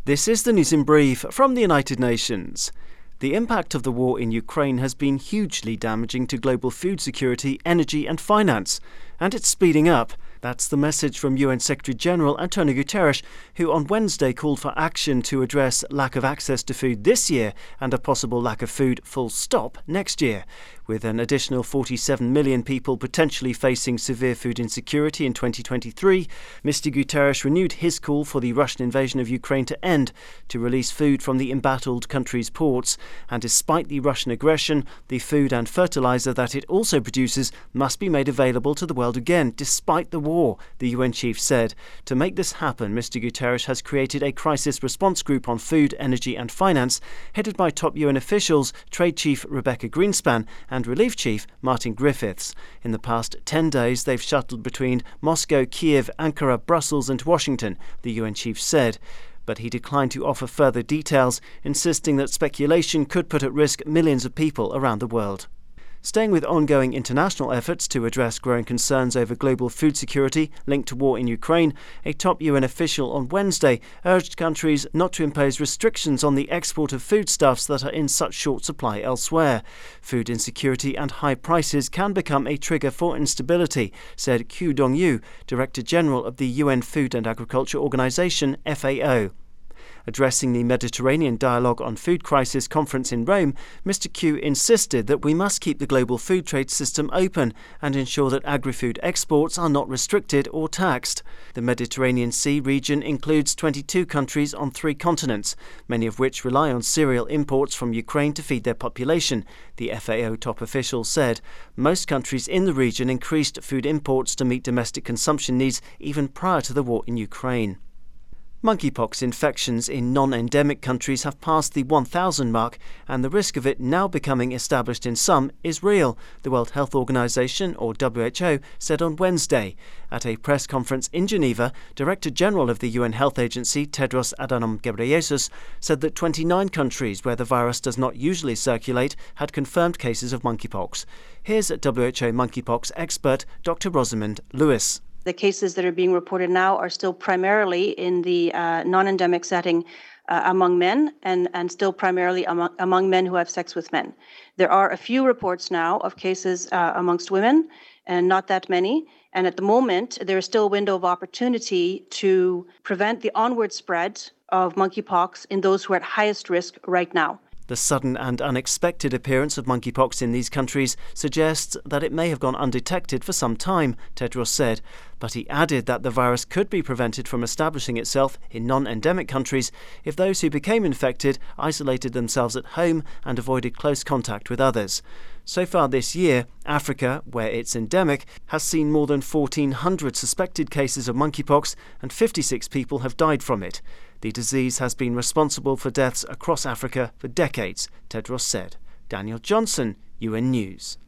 This is the news in brief from the United Nations. The impact of the war in Ukraine has been hugely damaging to global food security, energy and finance, and it's speeding up. That's the message from UN Secretary-General Antonio Guterres, who on Wednesday called for action to address lack of access to food this year and a possible lack of food full stop next year. With an additional 47 million people potentially facing severe food insecurity in 2023, Mr. Guterres renewed his call for the Russian invasion of Ukraine to end, to release food from the embattled country's ports, and despite the Russian aggression, the food and fertilizer that it also produces must be made available to the world again, despite the war, the UN chief said. To make this happen, Mr. Guterres has created a crisis response group on food, energy and finance, headed by top UN officials, Trade Chief Rebecca Greenspan and Relief Chief Martin Griffiths. In the past 10 days, they've shuttled between Moscow, Kiev, Ankara, Brussels and Washington, the UN chief said. But he declined to offer further details, insisting that speculation could put at risk millions of people around the world. Staying with ongoing international efforts to address growing concerns over global food security linked to war in Ukraine, a top UN official on Wednesday urged countries not to impose restrictions on the export of foodstuffs that are in such short supply elsewhere. Food insecurity and high prices can become a trigger for instability, said Kyu Dong-yu, Director General of the UN Food and Agriculture Organization, FAO. Addressing the Mediterranean Dialogue on Food Crisis conference in Rome, Mr. Kyu insisted that we must keep the global food trade system open and ensure that agri-food exports are not restricted or taxed. The Mediterranean Sea region includes 22 countries on 3 continents, many of which rely on cereal imports from Ukraine to feed their population, the FAO top official said. Most countries in the region increased food imports to meet domestic consumption needs even prior to the war in Ukraine. Monkeypox infections in non-endemic countries have passed the 1,000 mark, and the risk of it now becoming established in some is real, the World Health Organization, or WHO, said on Wednesday. At a press conference in Geneva, Director General of the UN Health Agency, Tedros Adhanom Ghebreyesus, said that 29 countries where the virus does not usually circulate had confirmed cases of monkeypox. Here's WHO monkeypox expert Dr. Rosamund Lewis. The cases that are being reported now are still primarily in the non-endemic setting among men and still primarily among men who have sex with men. There are a few reports now of cases amongst women, and not that many. And at the moment, there is still a window of opportunity to prevent the onward spread of monkeypox in those who are at highest risk right now. The sudden and unexpected appearance of monkeypox in these countries suggests that it may have gone undetected for some time, Tedros said, but he added that the virus could be prevented from establishing itself in non-endemic countries if those who became infected isolated themselves at home and avoided close contact with others. So far this year, Africa, where it's endemic, has seen more than 1,400 suspected cases of monkeypox and 56 people have died from it. The disease has been responsible for deaths across Africa for decades, Tedros said. Daniel Johnson, UN News.